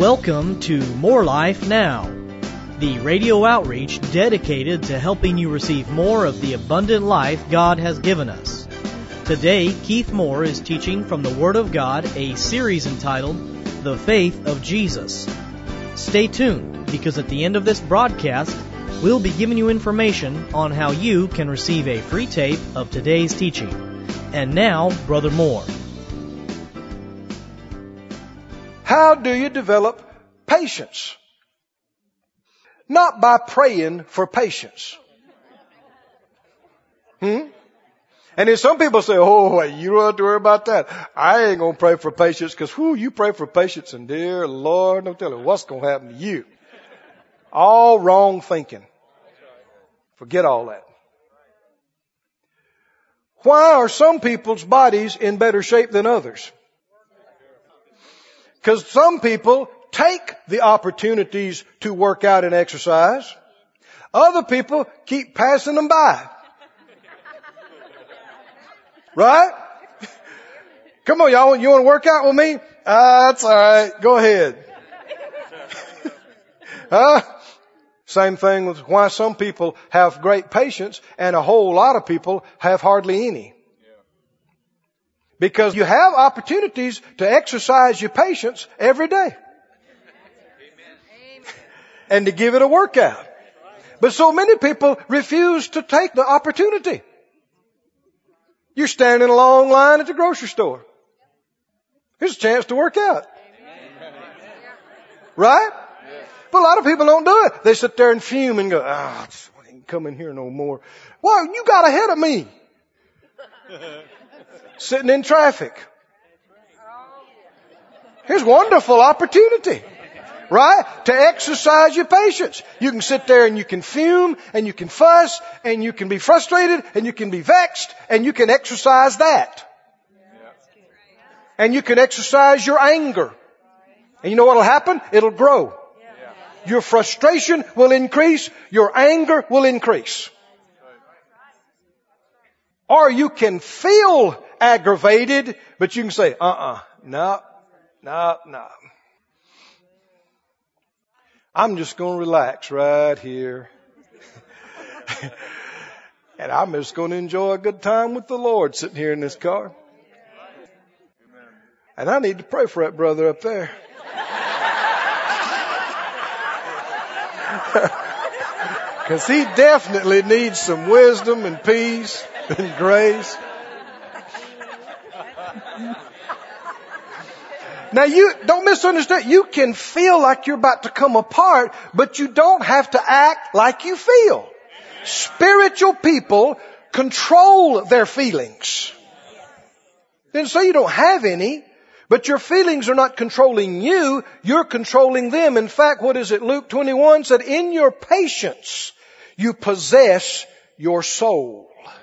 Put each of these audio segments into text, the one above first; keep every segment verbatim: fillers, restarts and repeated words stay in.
Welcome to More Life Now, the radio outreach dedicated to helping you receive more of the abundant life God has given us. Today, Keith Moore is teaching from the Word of God, a series entitled The Faith of Jesus. Stay tuned, because at the end of this broadcast, we'll be giving you information on how you can receive a free tape of today's teaching. And now, Brother Moore. How do you develop patience? Not by praying for patience. Hmm? And then some people say, oh, you don't have to worry about that. I ain't going to pray for patience because, whoo, you pray for patience and dear Lord, don't tell you what's going to happen to you. All wrong thinking. Forget all that. Why are some people's bodies in better shape than others? Because some people take the opportunities to work out and exercise. Other people keep passing them by. Right? Come on, y'all. You want to work out with me? Uh, that's all right. Go ahead. Huh? Same thing with why some people have great patience and a whole lot of people have hardly any. Because you have opportunities to exercise your patience every day. And to give it a workout. But so many people refuse to take the opportunity. You're standing in a long line at the grocery store. Here's a chance to work out. Right? But a lot of people don't do it. They sit there and fume and go, ah, oh, I ain't come in here no more. Well, you got ahead of me. Sitting in traffic. Here's wonderful opportunity, right? To exercise your patience. You can sit there and you can fume and you can fuss and you can be frustrated and you can be vexed and you can exercise that. And you can exercise your anger. And you know what will happen? It'll grow. Your frustration will increase. Your anger will increase. Or you can feel aggravated, but you can say, uh-uh, no, no, no. I'm just going to relax right here. And I'm just going to enjoy a good time with the Lord sitting here in this car. And I need to pray for that brother up there. Because he definitely needs some wisdom and peace and grace. Now you don't misunderstand. You can feel like you're about to come apart, but you don't have to act like you feel. Spiritual people control their feelings. Didn't say you don't have any, but your feelings are not controlling you. You're controlling them. In fact, what is it? Luke twenty-one said, in your patience, you possess your soul.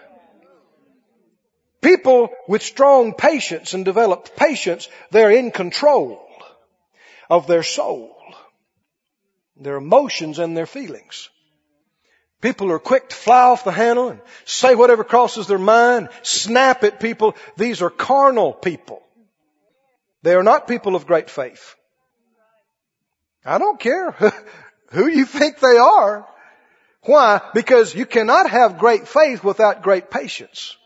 People with strong patience and developed patience, they're in control of their soul, their emotions and their feelings. People are quick to fly off the handle and say whatever crosses their mind, snap at people. These are carnal people. They are not people of great faith. I don't care who you think they are. Why? Because you cannot have great faith without great patience.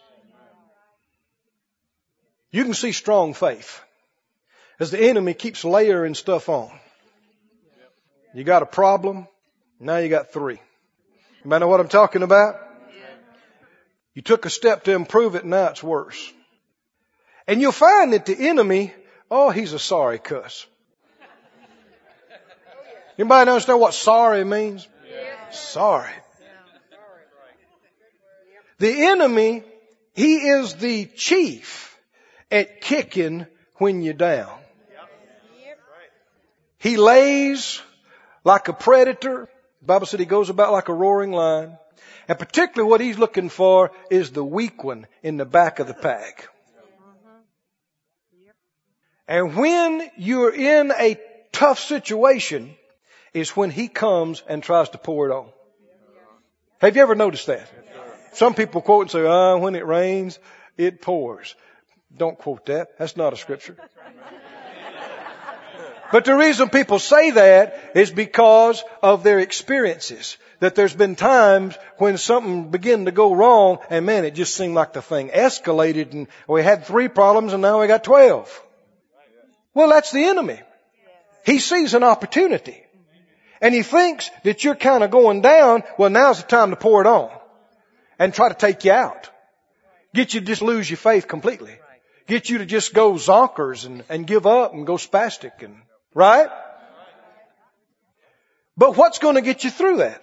You can see strong faith as the enemy keeps layering stuff on. You got a problem, now you got three. You might know what I'm talking about? You took a step to improve it, now it's worse. And you'll find that the enemy, oh, he's a sorry cuss. Anybody understand what sorry means? Sorry. The enemy, he is the chief at kicking when you're down. He lays like a predator. The Bible said he goes about like a roaring lion. And particularly what he's looking for is the weak one in the back of the pack. And when you're in a tough situation is when he comes and tries to pour it on. Have you ever noticed that? Some people quote and say, ah, when it rains, it pours. Don't quote that. That's not a scripture. But the reason people say that is because of their experiences. That there's been times when something began to go wrong and man, it just seemed like the thing escalated and we had three problems and now we got twelve. Well, that's the enemy. He sees an opportunity and he thinks that you're kind of going down. Well, now's the time to pour it on and try to take you out. Get you to just lose your faith completely. Get you to just go zonkers and, and give up and go spastic and, right? But what's going to get you through that?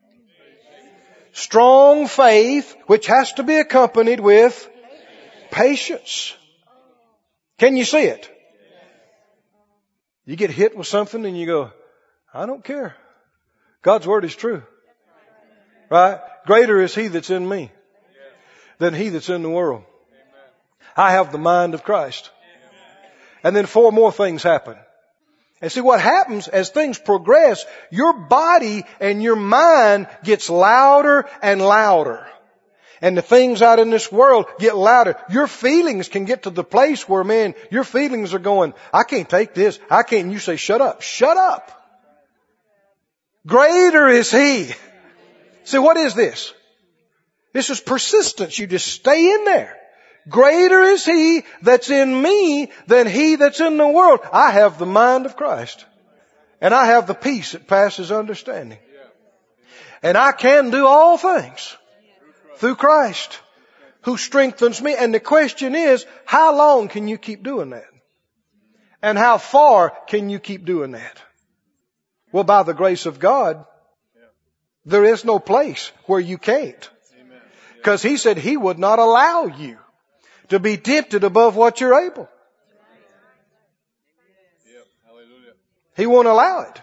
Strong faith, which has to be accompanied with patience. Can you see it? You get hit with something and you go, I don't care. God's word is true. Right? Greater is He that's in me than he that's in the world. I have the mind of Christ. And then four more things happen. And see what happens as things progress, your body and your mind gets louder and louder. And the things out in this world get louder. Your feelings can get to the place where, man, your feelings are going, I can't take this. I can't. And you say, shut up. Shut up. Greater is He. See, what is this? This is persistence. You just stay in there. Greater is He that's in me than he that's in the world. I have the mind of Christ. And I have the peace that passes understanding. And I can do all things through Christ who strengthens me. And the question is, how long can you keep doing that? And how far can you keep doing that? Well, by the grace of God, there is no place where you can't. Because He said He would not allow you to be tempted above what you're able. He won't allow it.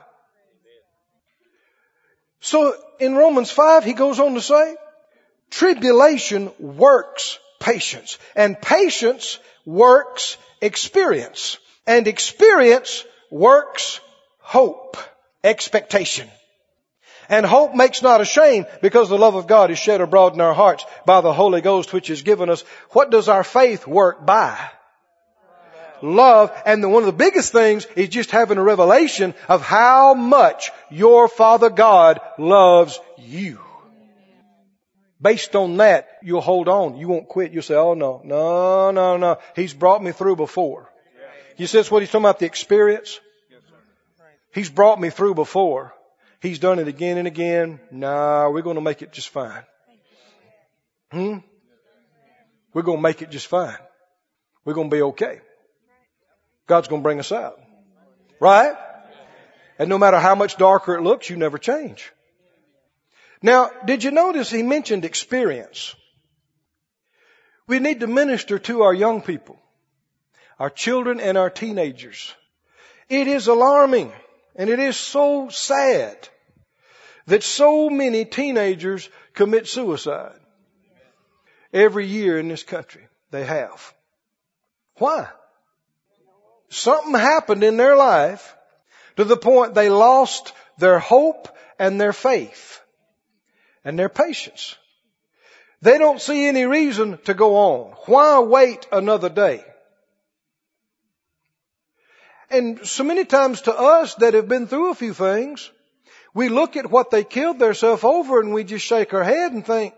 So in Romans five, he goes on to say, tribulation works patience. And patience works experience. And experience works hope, expectation. And hope makes not ashamed, because the love of God is shed abroad in our hearts by the Holy Ghost which is given us. What does our faith work by? Love. And the, one of the biggest things is just having a revelation of how much your Father God loves you. Based on that, you'll hold on. You won't quit. You'll say, oh no, no, no, no. He's brought me through before. You see, that's what he's talking about, the experience. He's brought me through before. He's done it again and again. Nah, we're going to make it just fine. Hmm? We're going to make it just fine. We're going to be okay. God's going to bring us out. Right? And no matter how much darker it looks, you never change. Now, did you notice he mentioned experience? We need to minister to our young people, our children and our teenagers. It is alarming. And it is so sad that so many teenagers commit suicide every year in this country. They have. Why? Something happened in their life to the point they lost their hope and their faith and their patience. They don't see any reason to go on. Why wait another day? And so many times to us that have been through a few things, we look at what they killed themselves over and we just shake our head and think,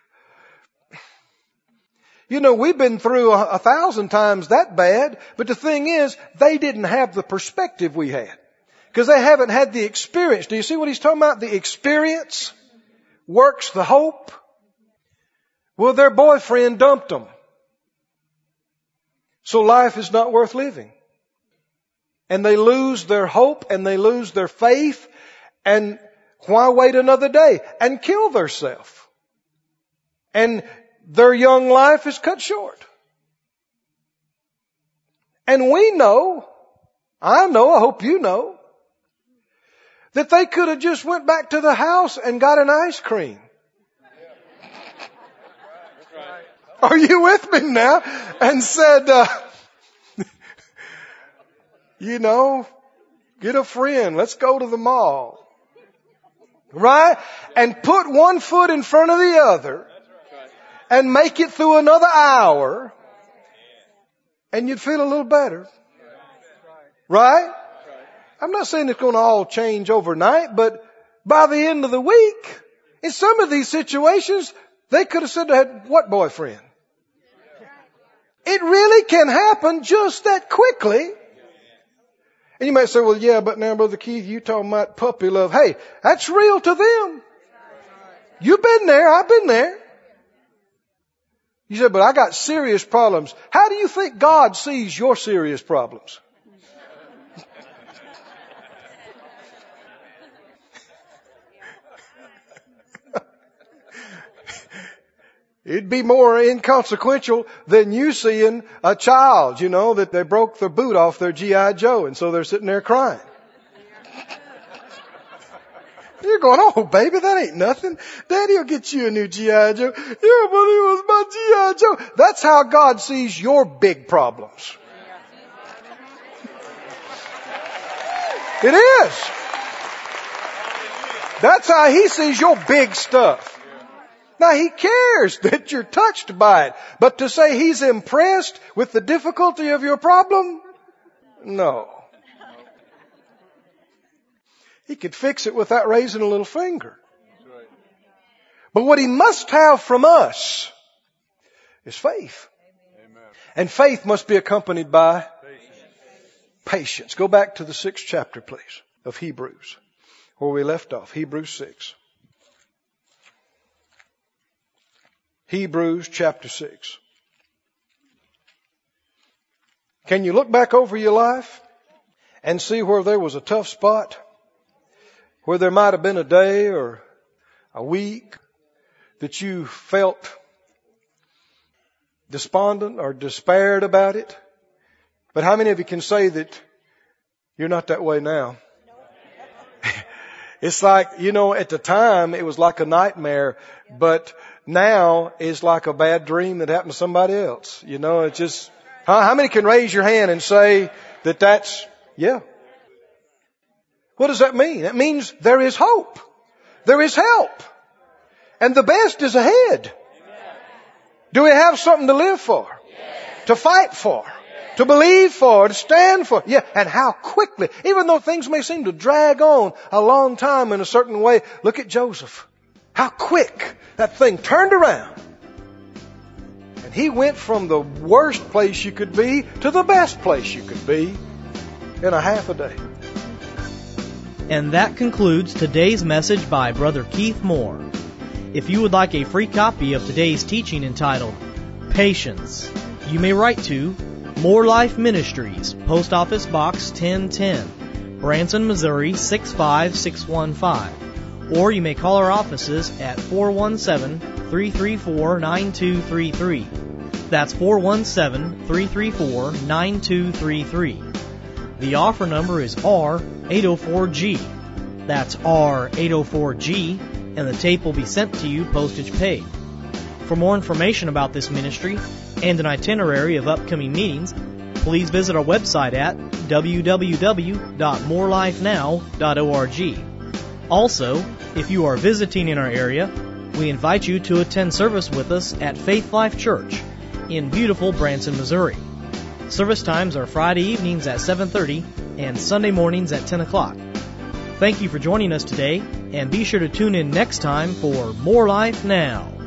you know, we've been through a, a thousand times that bad. But the thing is, they didn't have the perspective we had. Because they haven't had the experience. Do you see what he's talking about? The experience works the hope. Well, their boyfriend dumped them. So life is not worth living. And they lose their hope and they lose their faith. And why wait another day? And kill themselves. And their young life is cut short. And we know, I know, I hope you know, that they could have just went back to the house and got an ice cream. Are you with me now? And said, uh, you know, get a friend. Let's go to the mall. Right? And put one foot in front of the other and make it through another hour and you'd feel a little better. Right? I'm not saying it's going to all change overnight, but by the end of the week, in some of these situations, they could have said they had what boyfriend? It really can happen just that quickly. And you might say, well, yeah, but now, Brother Keith, you talking about puppy love. Hey, that's real to them. You've been there. I've been there. You said, but I got serious problems. How do you think God sees your serious problems? It'd be more inconsequential than you seeing a child, you know, that they broke their boot off their G I Joe, and so they're sitting there crying. You're going, oh, baby, that ain't nothing. Daddy will get you a new G I Joe. Yeah, but it was my G I Joe. That's how God sees your big problems. It is. That's how He sees your big stuff. Now, He cares that you're touched by it. But to say He's impressed with the difficulty of your problem? No. He could fix it without raising a little finger. But what He must have from us is faith. And faith must be accompanied by patience. Go back to the sixth chapter, please, of Hebrews, where we left off. Hebrews six. Hebrews chapter six. Can you look back over your life and see where there was a tough spot? Where there might have been a day or a week that you felt despondent or despaired about it? But how many of you can say that you're not that way now? It's like, you know, at the time it was like a nightmare, but now it's like a bad dream that happened to somebody else. You know, it's just, huh? How many can raise your hand and say that that's, yeah. What does that mean? It means there is hope. There is help. And the best is ahead. Do we have something to live for? To fight for? To believe for, to stand for. Yeah, and how quickly, even though things may seem to drag on a long time in a certain way, look at Joseph. How quick that thing turned around. And he went from the worst place you could be to the best place you could be in a half a day. And that concludes today's message by Brother Keith Moore. If you would like a free copy of today's teaching entitled Patience, you may write to More Life Ministries, Post Office Box ten ten, Branson, Missouri six five six one five. Or you may call our offices at four one seven, three three four, nine two three three. That's four one seven, three three four, nine two three three. The offer number is R eight oh four G. That's R eight oh four G, and the tape will be sent to you postage paid. For more information about this ministry and an itinerary of upcoming meetings, please visit our website at w w w dot more life now dot org. Also, if you are visiting in our area, we invite you to attend service with us at Faith Life Church in beautiful Branson, Missouri. Service times are Friday evenings at seven thirty and Sunday mornings at ten o'clock. Thank you for joining us today, and be sure to tune in next time for More Life Now.